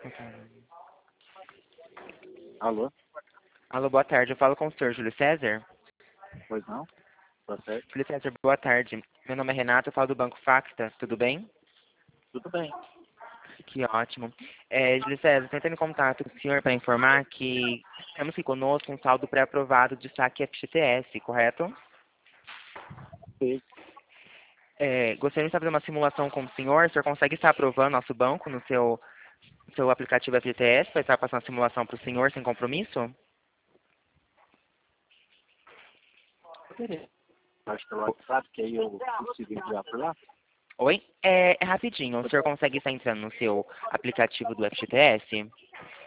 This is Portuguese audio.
Alô? Alô, boa tarde. Eu falo com o senhor Júlio César. Pois não? Tá certo? Júlio César, boa tarde. Meu nome é Renato, eu falo do Banco Facta. Tudo bem? Tudo bem. Que ótimo. Júlio César, tentando em contato com o senhor para informar que temos aqui conosco um saldo pré-aprovado de saque FGTS, correto? Sim. Gostaria de fazer uma simulação com o senhor. O senhor consegue estar aprovando nosso banco no seu aplicativo FGTS para estar passando a simulação para o senhor sem compromisso? Acho que é o WhatsApp, que aí eu consigo enviar por lá. Oi? É rapidinho. O senhor consegue estar entrando no seu aplicativo do FGTS?